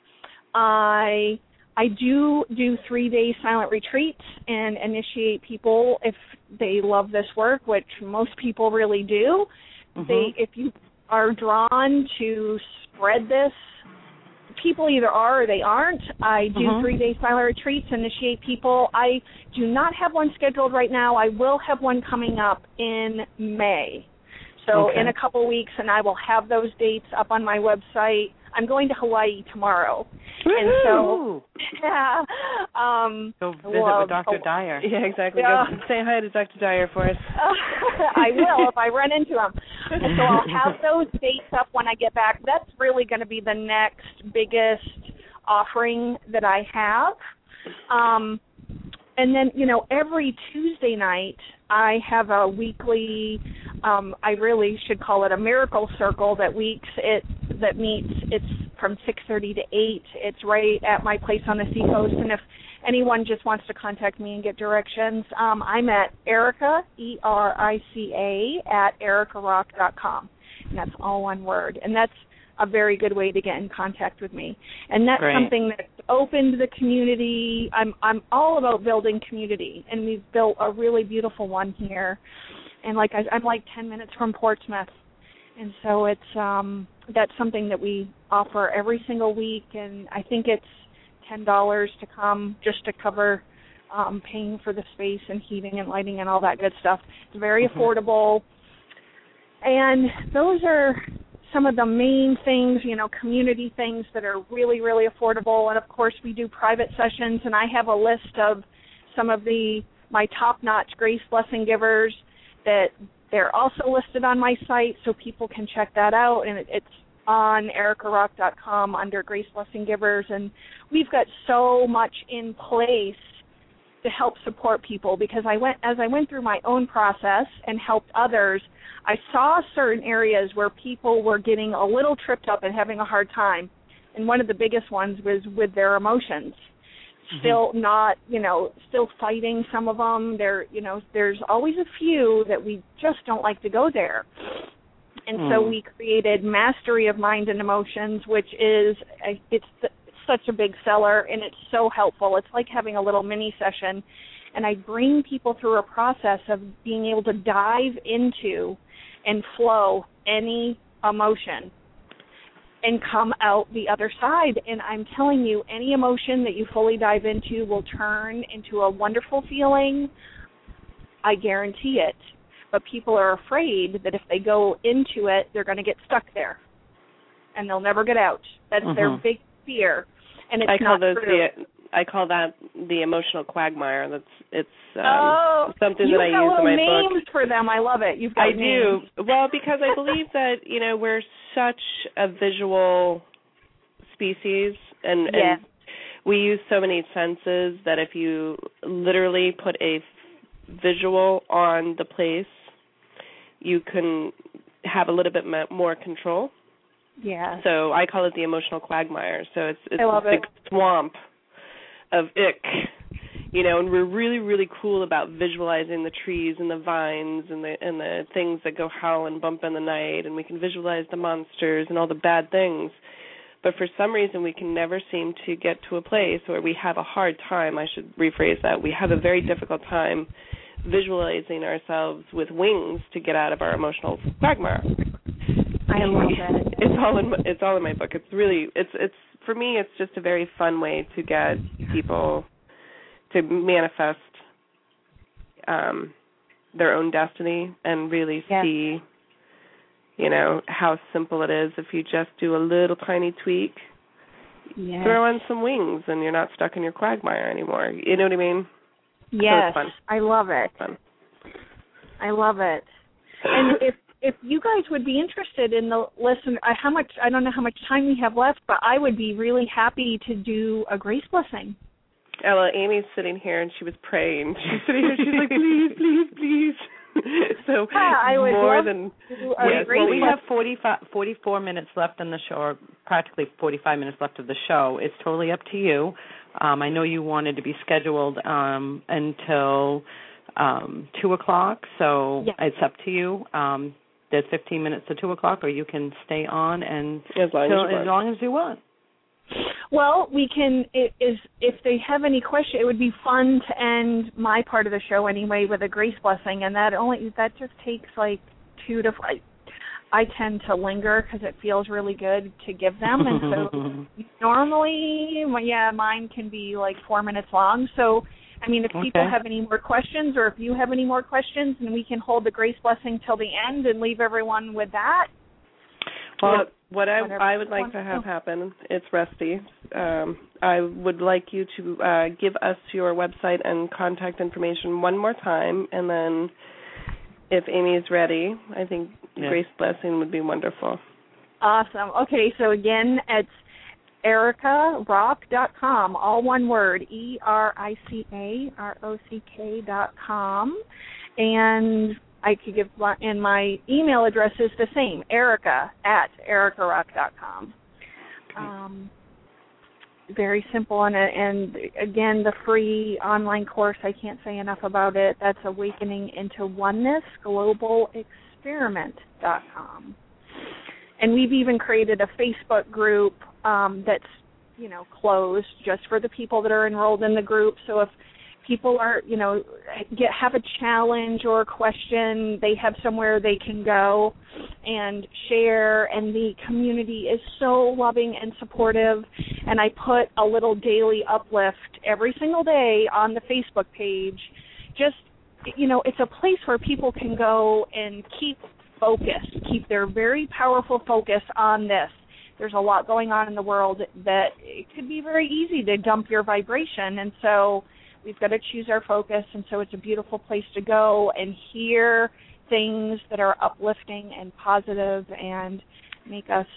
I I do do three-day silent retreats and initiate people if they love this work, which most people really do. Mm-hmm. They, if you are drawn to spread this, people either are or they aren't. I do mm-hmm. three-day silent retreats, initiate people. I do not have one scheduled right now. I will have one coming up in May. So okay. in a couple weeks, and I will have those dates up on my website. I'm going to Hawaii tomorrow. Woo-hoo! And so, yeah. Um, Go visit well, with Doctor oh, Dyer. Yeah, exactly. Yeah. Go say hi to Doctor Dyer for us. I will if I run into him. And so I'll have those dates up when I get back. That's really going to be the next biggest offering that I have. Um, and then, you know, every Tuesday night I have a weekly, um, I really should call it a miracle circle that weeks it that meets. It's from six thirty to eight. It's right at my place on the Seacoast. And if anyone just wants to contact me and get directions, um, I'm at Erica, E R I C A, at erica rock dot com. And that's all one word. And that's a very good way to get in contact with me. And that's Great. something that's open to the community. I'm I'm all about building community, and we've built a really beautiful one here. And like I, I'm like ten minutes from Portsmouth, and so it's um, that's something that we offer every single week. And I think it's ten dollars to come just to cover um, paying for the space and heating and lighting and all that good stuff. It's very mm-hmm. affordable, and those are some of the main things, you know, community things that are really, really affordable. And, of course, we do private sessions, and I have a list of some of the my top-notch Grace Blessing givers that they're also listed on my site, so people can check that out. And it, it's on erica rock dot com under Grace Blessing Givers. And we've got so much in place to help support people, because I went as I went through my own process and helped others, I saw certain areas where people were getting a little tripped up and having a hard time. And one of the biggest ones was with their emotions. Mm-hmm. Still not, you know, still fighting some of them. There, you know, there's always a few that we just don't like to go there. And mm. so we created Mastery of Mind and Emotions, which is, a, it's the, such a big seller, and it's so helpful. It's like having a little mini session. And I bring people through a process of being able to dive into and flow any emotion and come out the other side. And I'm telling you, any emotion that you fully dive into will turn into a wonderful feeling. I guarantee it. But people are afraid that if they go into it, they're going to get stuck there, and they'll never get out. That's mm-hmm. their big fear. And it's I call not those true. the I call that the emotional quagmire. That's it's um, oh, something that I use in my book. You've got names for them. I love it. You've got I names. do. Well, because I believe that, you know, we're such a visual species, and, yes. and we use so many senses that if you literally put a visual on the place, you can have a little bit more control. Yeah. So I call it the emotional quagmire. So it's it's a big it. swamp of ick, you know, and we're really, really cool about visualizing the trees and the vines and the and the things that go howl and bump in the night, and we can visualize the monsters and all the bad things. But for some reason, we can never seem to get to a place where we have a hard time. I should rephrase that. We have a very difficult time visualizing ourselves with wings to get out of our emotional quagmire. I love that. It's all in it's all in my book. It's really it's it's for me. It's just a very fun way to get people to manifest um, their own destiny and really yes. see, you know, how simple it is if you just do a little tiny tweak. Yes. Throw on some wings, and you're not stuck in your quagmire anymore. You know what I mean? Yes, so it's fun. I love it. It's fun. I love it. And if if you guys would be interested in the listen, I, how much I don't know how much time we have left, but I would be really happy to do a grace blessing. Ella, Amy's sitting here and she was praying. She's sitting here. She's like, please, please, please. so yeah, I would more love than to do Yes, a great well, we have forty-five, forty-four minutes left on the show, or practically forty-five minutes left of the show. It's totally up to you. Um, I know you wanted to be scheduled um, until um, two o'clock, so yeah. it's up to you. Um, there's fifteen minutes to two o'clock, or you can stay on and as long till, as you as long as you want. Well, we can. It is if they have any question, it would be fun to end my part of the show anyway with a grace blessing, and that only that just takes like two to five. I tend to linger because it feels really good to give them, and so normally, well, yeah, mine can be like four minutes long. So, I mean, if people Okay. have any more questions, or if you have any more questions, then we can hold the grace blessing till the end and leave everyone with that. Well, what I Whatever I would like you to want. have happen, it's Rusty. Um, I would like you to uh, give us your website and contact information one more time, and then if Amy's ready, I think Yeah. Grace Blessing would be wonderful. Awesome. Okay, so again, it's erica rock dot com, all one word, E R I C A R O C K dot com. And I could give, my, and my email address is the same, Erica at erica rock dot com. Um, very simple, and, and again, the free online course, I can't say enough about it. That's Awakening into Oneness Global Experiment dot com. And we've even created a Facebook group um, that's, you know, closed just for the people that are enrolled in the group. So if people are, you know, get have a challenge or a question, they have somewhere they can go and share, and the community is so loving and supportive. And I put a little daily uplift every single day on the Facebook page. Just, you know, it's a place where people can go and keep focused, keep their very powerful focus on this. There's a lot going on in the world that it could be very easy to dump your vibration, and so we've got to choose our focus, and so it's a beautiful place to go and hear things that are uplifting and positive and make us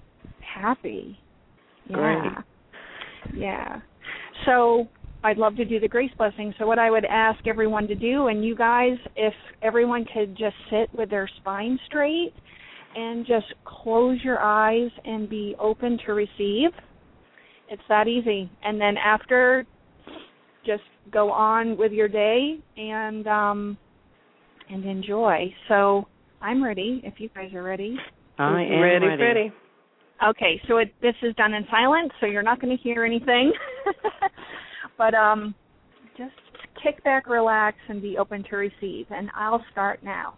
happy. Yeah. Great. Yeah. So I'd love to do the grace blessing. So what I would ask everyone to do, and you guys, if everyone could just sit with their spine straight and just close your eyes and be open to receive. It's that easy. And then after, just go on with your day and um, and enjoy. So I'm ready, if you guys are ready. I am ready. ready. ready. Okay, so it, this is done in silence, so you're not going to hear anything. But um, just kick back, relax, and be open to receive. And I'll start now.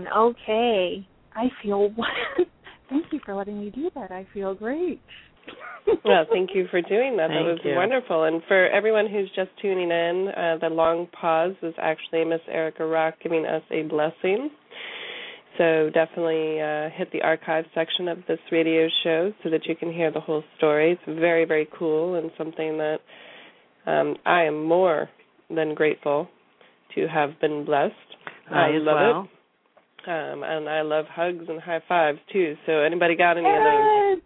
fun. Okay. I feel, thank you for letting me do that. I feel great. Well, thank you for doing that. Thank that was you. wonderful. And for everyone who's just tuning in, uh, the long pause was actually Miss Erica Rock giving us a blessing. So definitely uh, hit the archive section of this radio show so that you can hear the whole story. It's very, very cool and something that um, I am more than grateful to have been blessed. I, I love well. it. Um, and I love hugs and high fives, too. So anybody got any of those?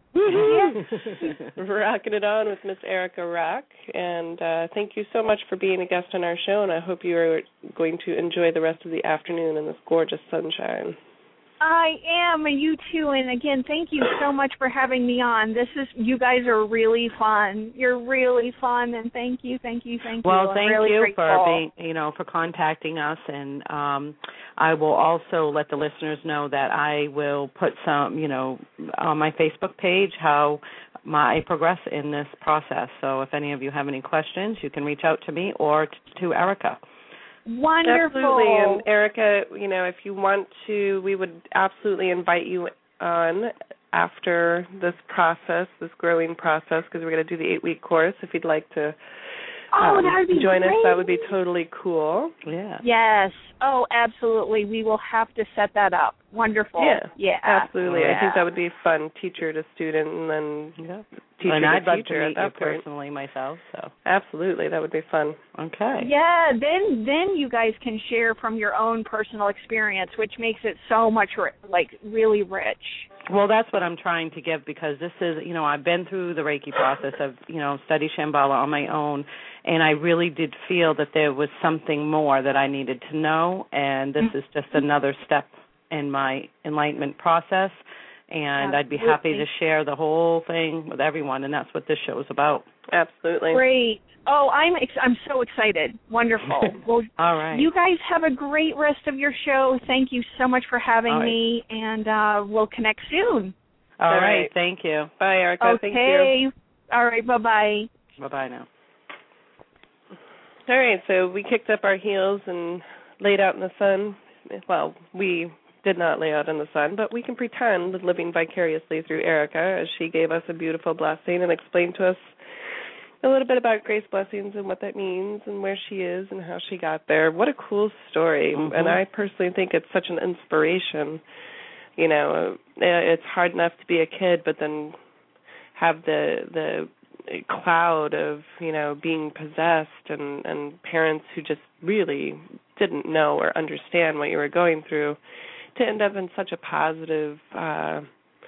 Rocking it on with Miss Erica Rock. And uh, thank you so much for being a guest on our show, and I hope you are going to enjoy the rest of the afternoon in this gorgeous sunshine. I am, and you too. And again, thank you so much for having me on. This is, you guys are really fun. You're really fun, and thank you, thank you, thank you. Well, I'm thank really you grateful. for being, you know, for contacting us, and um, I will also let the listeners know that I will put some, you know, on my Facebook page how my I progress in this process. So if any of you have any questions, you can reach out to me or t- to Erica. Wonderful. Absolutely. And Erica, you know, if you want to, we would absolutely invite you on after this process, this growing process, because we're going to do the eight-week course. If you'd like to oh, um, that would be join great. us, that would be totally cool. Yeah. Yes. Oh, absolutely. We will have to set that up. Wonderful. Yeah. Yeah. Absolutely. Yeah. I think that would be fun, teacher to student, and then Yeah. teacher and to I'd love teacher to at meet that you point. personally myself. So Absolutely. That would be fun. okay. Yeah, then then you guys can share from your own personal experience, which makes it so much, like, really rich. Well, that's what I'm trying to give, because this is, you know, I've been through the Reiki process of, you know, study Shambhala on my own, and I really did feel that there was something more that I needed to know, and this is just another step in my enlightenment process, and Absolutely. I'd be happy to share the whole thing with everyone, and that's what this show is about. Absolutely. Great. Oh, I'm ex- I'm so excited. Wonderful. Well, all right. You guys have a great rest of your show. Thank you so much for having right. me, and uh, we'll connect soon. All, All right. right. Thank you. Bye, Erica. Okay. Thank you. All right. Bye-bye. Bye-bye now. All right, so we kicked up our heels and laid out in the sun. Well, we did not lay out in the sun, but we can pretend living vicariously through Erica as she gave us a beautiful blessing and explained to us a little bit about Grace Blessings and what that means and where she is and how she got there. What a cool story. Mm-hmm. And I personally think it's such an inspiration. You know, it's hard enough to be a kid, but then have the the cloud of, you know, being possessed and, and parents who just really didn't know or understand what you were going through, to end up in such a positive uh,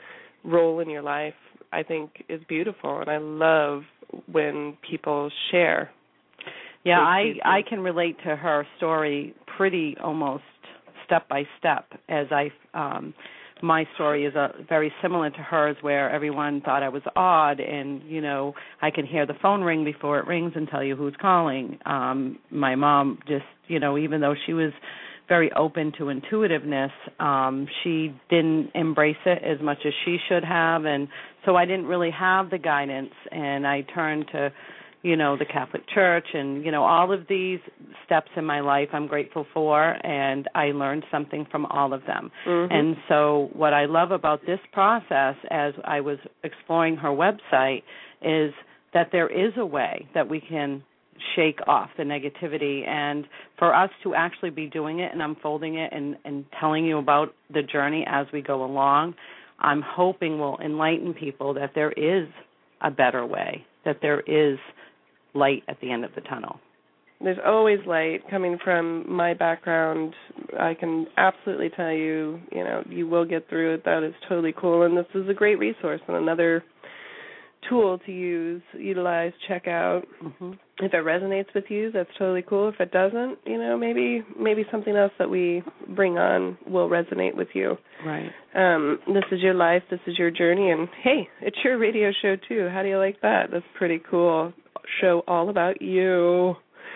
role in your life, I think is beautiful. And I love when people share. Yeah, I, I can relate to her story pretty almost step by step, as I um, my story is uh, very similar to hers, where everyone thought I was odd, and, you know, I can hear the phone ring before it rings and tell you who's calling. Um, my mom just, you know, even though she was very open to intuitiveness, um, she didn't embrace it as much as she should have, and so I didn't really have the guidance, and I turned to, you know, the Catholic Church, and, you know, all of these steps in my life I'm grateful for, and I learned something from all of them. Mm-hmm. And so what I love about this process, as I was exploring her website, is that there is a way that we can shake off the negativity, and for us to actually be doing it and unfolding it and, and telling you about the journey as we go along, I'm hoping will enlighten people that there is a better way, that there is light at the end of the tunnel. There's always light. Coming from my background, I can absolutely tell you, you know, you will get through it. That is totally cool, and this is a great resource and another tool to use, utilize, check out. Mm-hmm. If it resonates with you, that's totally cool. If it doesn't, you know, maybe maybe something else that we bring on will resonate with you. Right. Um, this is your life. This is your journey. And, hey, it's your radio show, too. How do you like that? That's pretty cool. Show all about you.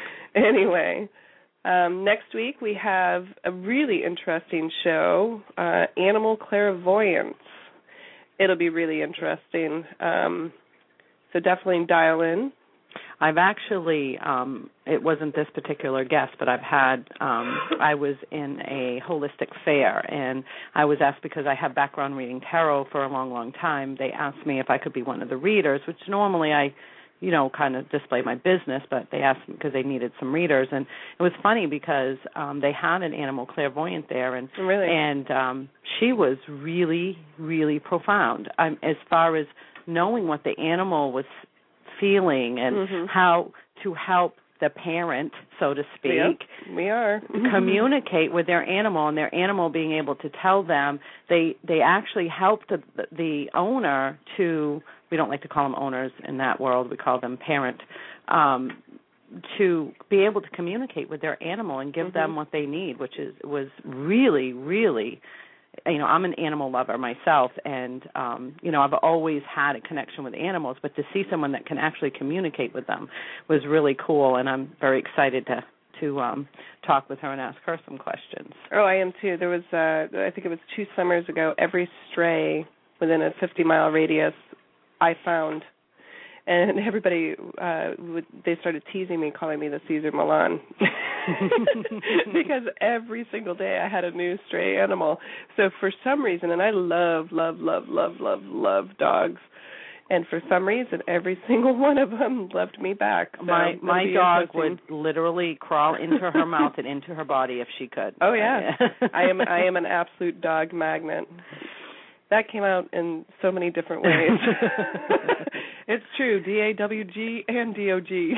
Anyway, um, next week we have a really interesting show, uh, Animal Clairvoyance. It'll be really interesting. Um, so definitely dial in. I've actually, um, it wasn't this particular guest, but I've had, um, I was in a holistic fair, and I was asked, because I have background reading tarot for a long, long time, they asked me if I could be one of the readers, which normally I, you know, kind of display my business, but they asked me because they needed some readers. And it was funny because um, they had an animal clairvoyant there, and really? and um, she was really, really profound um, as far as knowing what the animal was feeling and mm-hmm. how to help the parent, so to speak, yep, we are communicate with their animal, and their animal being able to tell them. They they actually helped the, the owner to, we don't like to call them owners in that world, we call them parent, um, to be able to communicate with their animal and give mm-hmm. them what they need, which is was really, really, you know, I'm an animal lover myself, and, um, you know, I've always had a connection with animals, but to see someone that can actually communicate with them was really cool, and I'm very excited to to um, talk with her and ask her some questions. Oh, I am too. There was, uh, I think it was two summers ago, every stray within a fifty-mile radius I found. And everybody, uh, would, they started teasing me, calling me the Caesar Milan, because every single day I had a new stray animal. So for some reason, and I love, love, love, love, love, love dogs, and for some reason, every single one of them loved me back. So my my dog would literally crawl into her mouth and into her body if she could. Oh yeah, I am I am an absolute dog magnet. That came out in so many different ways. It's true, D A W G and D O G.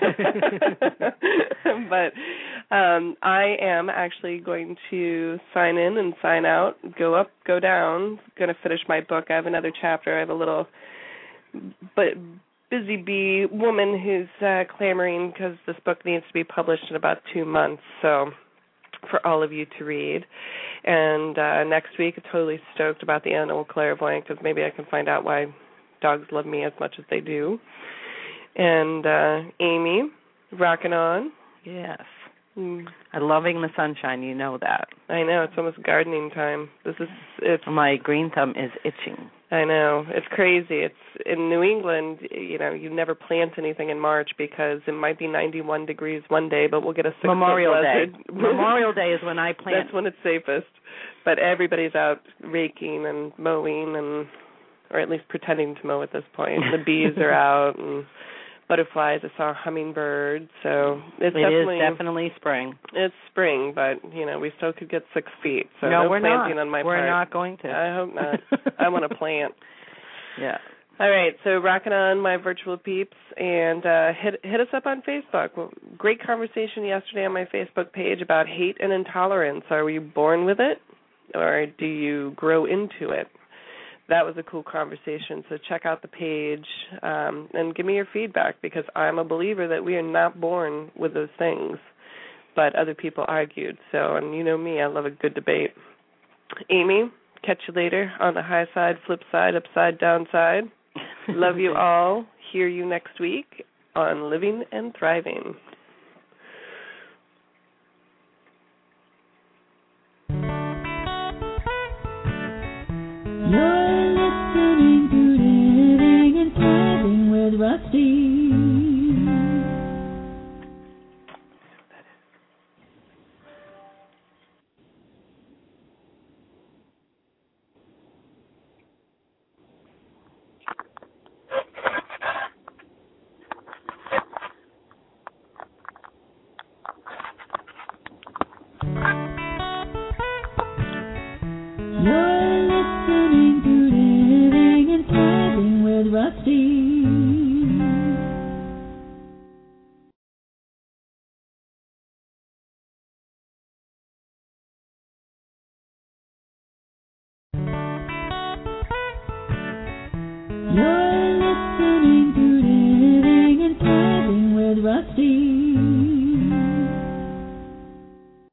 But um, I am actually going to sign in and sign out, go up, go down. Going to finish my book. I have another chapter. I have a little but busy bee woman who's uh, clamoring because this book needs to be published in about two months. So for all of you to read. And uh, next week, I'm totally stoked about the animal clairvoyant, because maybe I can find out why dogs love me as much as they do. And uh, Amy, rocking on. Yes. Mm. I'm loving the sunshine, you know that. I know, it's almost gardening time. This is it's my green thumb is itching. I know, it's crazy. It's in New England, you know, you never plant anything in March because it might be ninety-one degrees one day, but we'll get a six Memorial Day. blizzard. Memorial Day is when I plant. That's when it's safest. But everybody's out raking and mowing, and or at least pretending to mow at this point. The bees are out and butterflies. I saw hummingbirds, so it's it definitely is definitely spring. It's spring, but you know we still could get six feet. So no, no we're planting not. on my we're part. We're not going to. I hope not. I want to plant. Yeah. All right, so rocking on my virtual peeps, and uh, hit hit us up on Facebook. Well, great conversation yesterday on my Facebook page about hate and intolerance. Are you born with it, or do you grow into it? That was a cool conversation, so check out the page um, and give me your feedback, because I'm a believer that we are not born with those things, but other people argued. So, and you know me, I love a good debate. Amy, catch you later on the high side, flip side, upside, down side. Love you all. Hear you next week on Living and Thriving. You're listening to Living and Thriving with Rusty. You're listening to Living and Thriving with Rusty. You're listening to Living and Thriving with Rusty.